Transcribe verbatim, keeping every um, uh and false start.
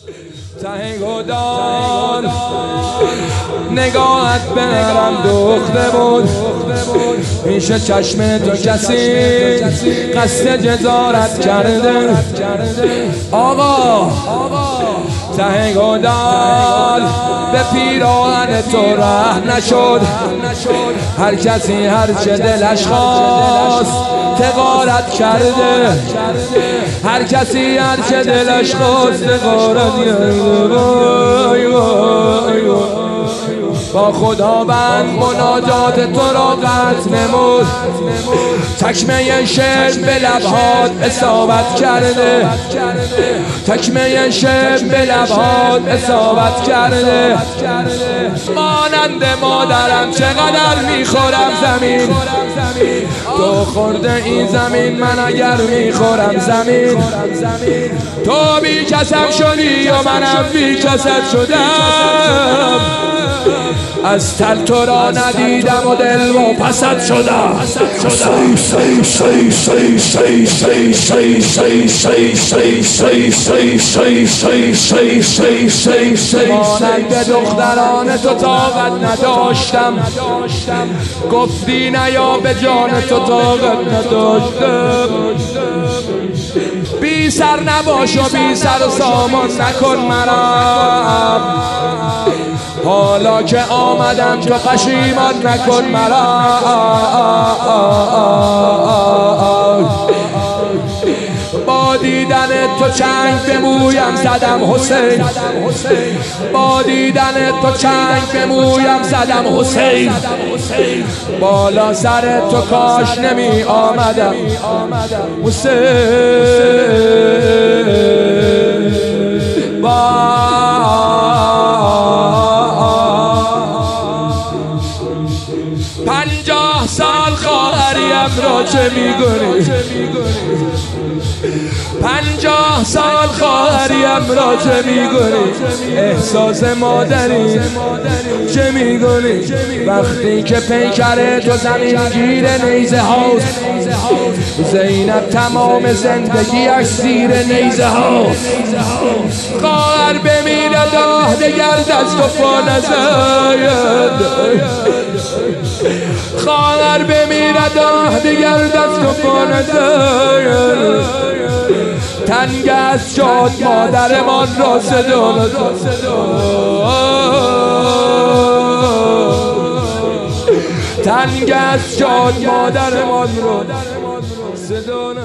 ته گدار نگاهت به نرم دوخته بود، میشه چشم تو کسی قصد جزارت کرده. آقا ته گدار به پیراهن تو ره نشد، هر کسی هر چه دلش خواست تغارت کرده، هر کسی هر چه دلش خواست تغارت کرده. با خداوند مناجات تو را قطع نمود، تکمه شعر به لبهات اصابت کرده، تکمه شعر به لبهات اصابت کرده. مانند مادرم چقدر میخورم زمین، تو خورده این زمین من اگر میخورم زمین. تو بی کسم شدی و منم بی کست شدم، از تل تو را ندیدم و دل و پست شدم. مانند دختران تو طاقت نداشتم، گفتی نیا به جان تو طاقت نداشتم. بی سر نباش و بی سر و سامان نکن مرا، حالا که آمدم تو پشیمان نکن مرا. با دیدن تو چنگ به مویم زدم حسین، با دیدن تو چنگ به مویم زدم حسین. بالا سر تو کاش نمی آمدم حسین. پنجاه سال خواهریم را چه میگونی، پنجاه سال خواهریم را چه میگونی، احساس مادری چه میگونی. وقتی که پیکر تو زمین گیر نیزه هاست، زینب تمام زندگیش زیر نیزه هاست. خواهر بمیرد آه دگر دست و پا نزاید، خواهر بمیرد آه دگر دست و پا نزاید. تنگ است شد مادرمان را صدا تنگ است شد مادرمان را صدا